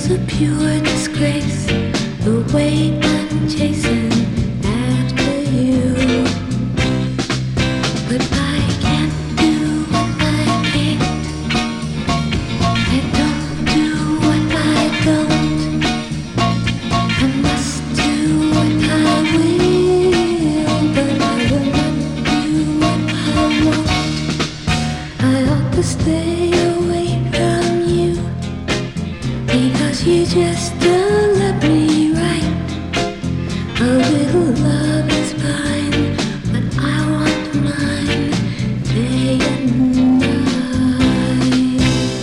a pure disgrace, the way I'm chasing after you. But I can't do what I can't. I don't do what I don't. I must do what I will, but I will not do what I want. I ought to stay away from you, because you just don't love me right. A little love is fine, but I want mine day and night.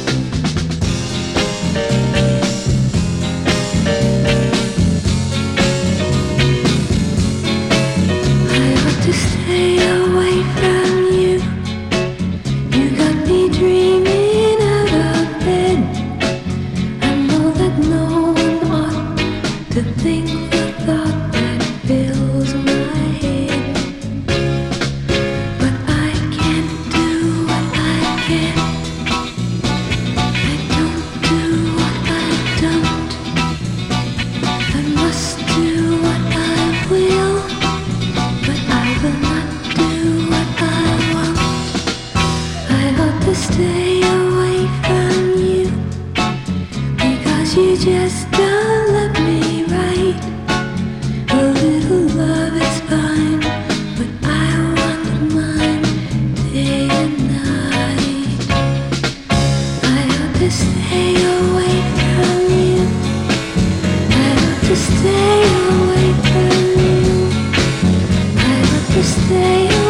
I ought to stay away from you. You got me dreaming out of bed. I know that no one ought to think the thought that fills my head. But I can't do what I can't. I don't do what I don't. I must do what I will, but I will not do what I want. I ought to stay away from you, because you just don't love me right. A little love is fine, but I want mine day and night. I ought to stay away from you. I ought to stay away from you. I ought to stay away.